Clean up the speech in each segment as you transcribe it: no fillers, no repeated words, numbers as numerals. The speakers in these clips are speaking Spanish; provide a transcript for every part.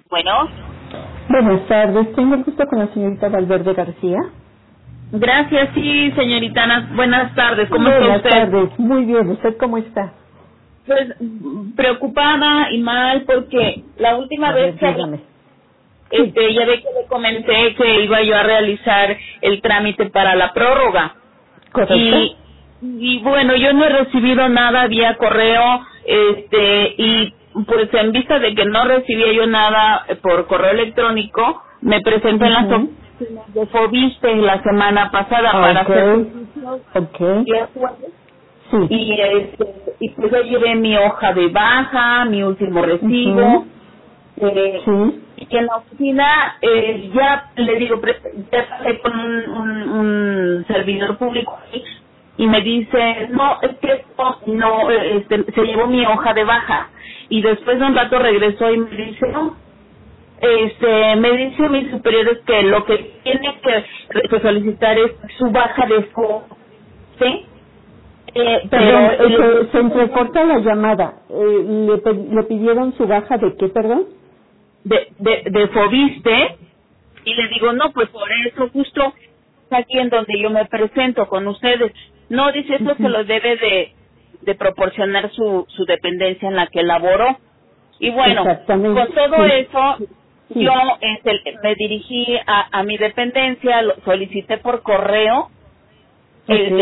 Bueno, Buenas tardes, tengo el gusto con la señorita Valverde García. gracias, sí, señorita Ana. Buenas tardes, ¿cómo está Buenas usted? tardes, muy bien, ¿usted cómo está? Pues preocupada y mal porque la última A vez ver, que hablé, dígame. Sí, ya ve que le comenté que iba yo a realizar el trámite para la prórroga. ¿correcto? Y bueno, yo no he recibido nada vía correo, y pues en vista de que no recibía yo nada por correo electrónico, me presenté en las Mhm. oficinas de Fobiste la semana pasada para hacer Ok, día jueves, sí. y pues yo llevé mi hoja de baja, mi último recibo, Mhm. eh, Sí, y en la oficina ya le digo, ya pasé con un servidor público ahí, y me dice, no, es que esto no, se llevó mi hoja de baja, y después de un rato regresó y me dice, no, me dice mis superiores que lo que tiene que solicitar es su baja de escuela, ¿sí? perdón, Pero el se entrecorta la llamada. ¿Le pidieron su baja de qué, perdón? de Fobiste, y le digo, no, pues por eso justo aquí en donde yo me presento con ustedes. No, dice, eso se Mhm. lo debe de proporcionar su dependencia en la que laboró. Y bueno, con Exactamente, todo sí, eso, yo sí. me dirigí a mi dependencia, lo solicité por correo, Ok,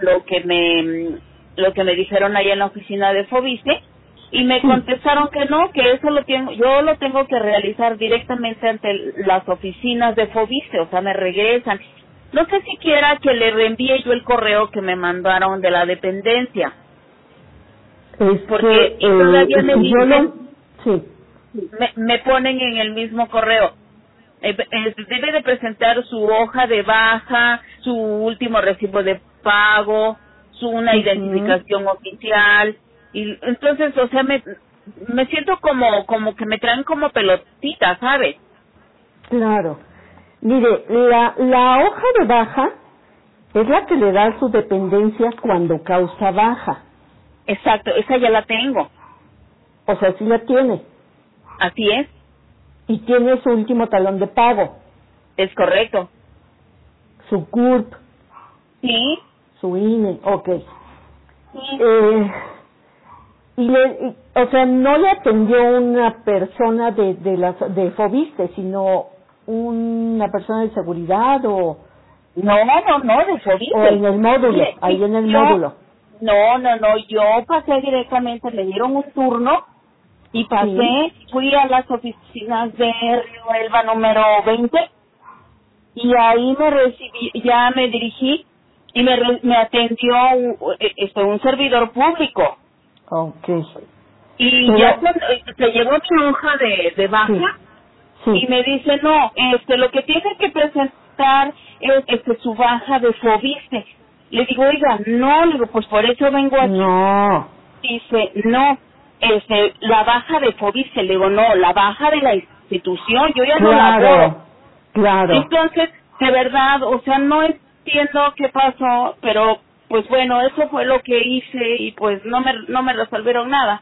lo que me dijeron ahí en la oficina de Fobiste, y me sí. contestaron que no, que eso yo lo tengo que realizar directamente ante las oficinas de Fobiste, o sea, me regresan. No sé siquiera que le reenvíe yo el correo que me mandaron de la dependencia, porque y todavía me Si yo dicen, lo... Sí. me ponen en el mismo correo, debe de presentar su hoja de baja, su último recibo de pago, una Mhm. identificación oficial, y entonces, o sea, me siento como que me traen como pelotita, ¿sabes? Claro. Mire, la hoja de baja es la que le da a su dependencia cuando causa baja. Exacto, esa ya la tengo, O sea, sí la tiene. así Y tiene su último talón de pago, es correcto. su CURP, Sí, su INE, ok. sí, Eh, o sea, no le atendió una persona de Fobiste, sino una persona de seguridad no, de o en Fobiste. el módulo, Mire, ahí en el yo, módulo. no, yo pasé directamente, me dieron un turno, y Sí, fui a las oficinas de Río Elba número 20, y ahí ya me dirigí, y me atendió un servidor público, ok. y ya Pero, se llevó mi hoja de sí, baja, y sí, me dice, no, lo que tiene que presentar es su baja de Fobiste. Le digo, oiga, no, le digo, pues por eso vengo aquí. no, Dice, no, la baja de Fobiste. Le digo, no, la baja de la institución, yo ya no laboro. claro, claro. Entonces, de verdad, o sea, no entiendo qué pasó, pero pues bueno, eso fue lo que hice, y pues no me resolvieron nada.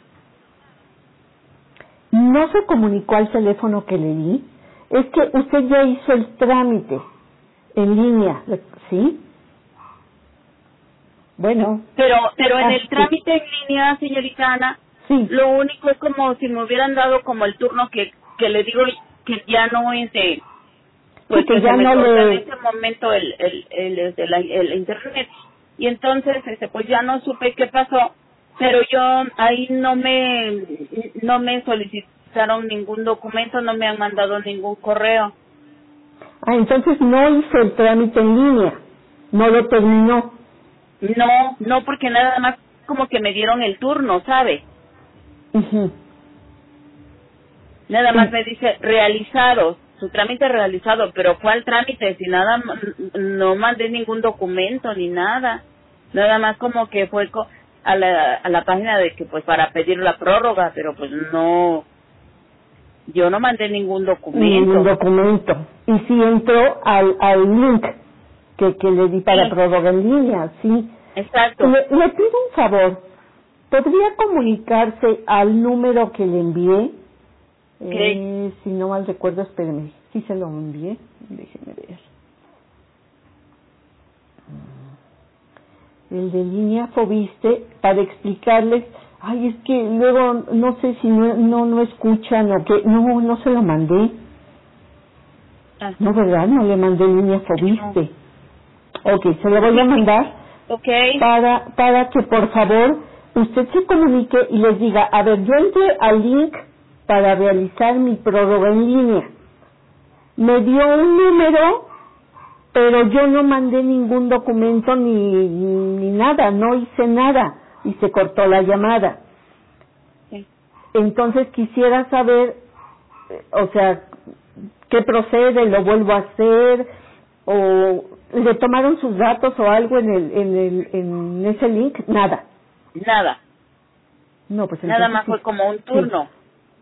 No se comunicó al teléfono que le di. Es que usted ya hizo el trámite en línea, ¿sí? Bueno, Pero en el sí, trámite en línea, señorita Ana, sí, lo único es como si me hubieran dado como el turno que le digo que ya no es sí pues que que se ya me no cortó en le... ese momento el internet, y entonces pues ya no supe qué pasó, pero yo ahí no me solicitaron ningún documento, no me han mandado ningún correo. Ah, entonces no hizo el trámite en línea, no lo terminó. No, porque nada más como que me dieron el turno, ¿sabe? Ujú. Nada más Y me dice realizado, su trámite realizado, pero ¿cuál trámite? Si nada, no mandé ningún documento ni nada. Nada más como que fue a la página de que pues para pedir la prórroga, pero pues no, yo no mandé ningún ningún documento. documento. Y sí entró al link que le di para Sí, prórroga en línea, sí. exacto. Le pido un favor, ¿podría comunicarse al número que le envié? Si no mal recuerdo, espérenme, sí se lo envié, déjenme ver. El de línea Fobiste, para explicarles, ay, es que luego no sé si no escuchan o qué, no se lo mandé. No, ¿verdad? No le mandé línea Fobiste. Ok, se lo voy a mandar para que por favor usted se comunique y les diga, a ver, yo entré al link para realizar mi prórroga en línea. Me dio un número, pero yo no mandé ningún documento ni nada, no hice nada y se cortó la llamada. Sí. Entonces quisiera saber, o sea, ¿qué procede? ¿Lo vuelvo a hacer? ¿O le tomaron sus datos o algo en ese link? Nada. Nada. No, pues nada más fue como un turno. Sí.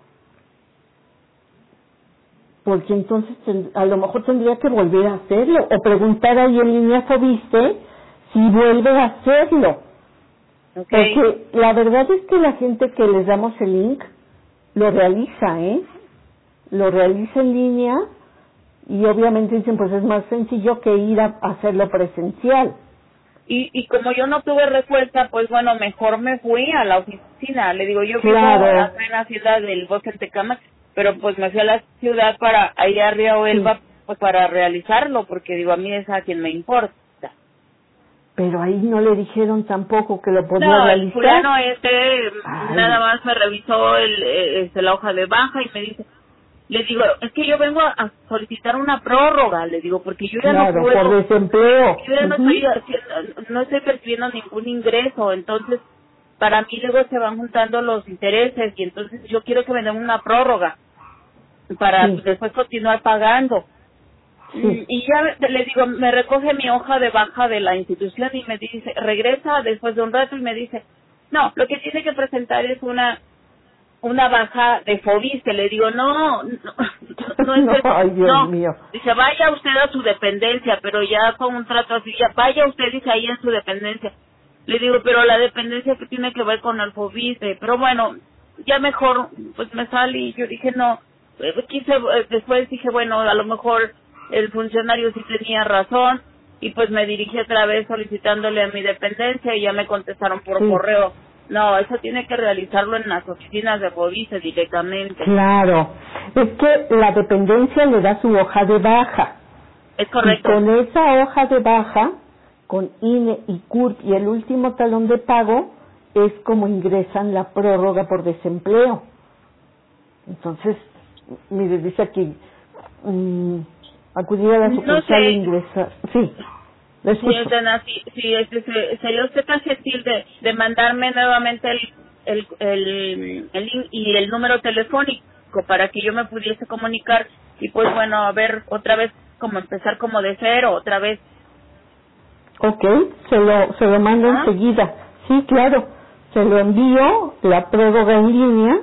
Porque entonces a lo mejor tendría que volver a hacerlo o preguntar ahí en línea Fobiste si vuelve a hacerlo. Porque la verdad es que la gente que les damos el link lo realiza, lo realiza en línea y obviamente dicen pues es más sencillo que ir a hacerlo presencial. Y como yo no tuve respuesta, pues bueno, mejor me fui a la oficina. Le digo, yo vivo acá en la ciudad del Bosque de Tecámac, pero pues me fui a la ciudad para ir a Río Elba, pues para realizarlo, porque digo, a mí es a quien me importa. Pero ahí no le dijeron tampoco que lo podía realizar. El fulano nada más me revisó la hoja de baja y me dice, le digo, es que yo vengo a solicitar una prórroga, le digo, porque yo ya no puedo. Por desempleo. Yo ya no estoy percibiendo ningún ingreso, entonces para mí luego se van juntando los intereses y entonces yo quiero que me den una prórroga para después continuar pagando. Y ya le digo, me recoge mi hoja de baja de la institución y me dice, regresa después de un rato y me dice, no, lo que tiene que presentar es una baja de Fobiste. Le digo, no es ay, Dios mío. Dice, vaya usted a su dependencia, pero ya con un trato así, ya vaya usted, dice, ahí en su dependencia. Le digo, pero la dependencia que tiene que ver con el Fobiste. Pero bueno, ya mejor, pues me salí y yo dije, no, después dije, bueno, a lo mejor el funcionario sí tenía razón y pues me dirigí otra vez solicitándole a mi dependencia y ya me contestaron por correo. No, eso tiene que realizarlo en las oficinas de Fobiste directamente. Claro, es que la dependencia le da su hoja de baja. Es correcto. Y con esa hoja de baja, con INE y CURP y el último talón de pago, es como ingresan la prórroga por desempleo. Entonces, mire, dice aquí, acudir a la sucursal e ingresar. Sí. Sería usted tan gentil de mandarme nuevamente el link y el número telefónico para que yo me pudiese comunicar y pues bueno, a ver otra vez como empezar como de cero otra vez. Ok, se lo mando enseguida. Sí, claro, se lo envío, la prórroga en línea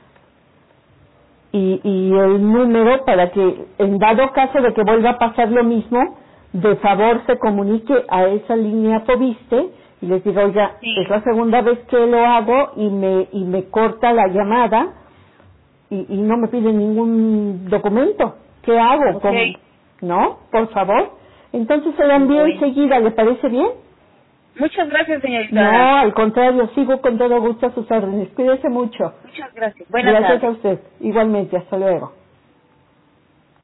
y el número para que en dado caso de que vuelva a pasar lo mismo, de favor se comunique a esa línea Fobiste y les diga, oiga, es la segunda vez que lo hago y me corta la llamada y no me pide ningún documento. ¿Qué hago? ¿No? Por favor. Entonces se lo envío enseguida, ¿le parece bien? Muchas gracias, señorita. No, al contrario, sigo con todo gusto a sus órdenes. Cuídese mucho. Muchas gracias. Buenas tardes. Gracias a usted. Igualmente, hasta luego.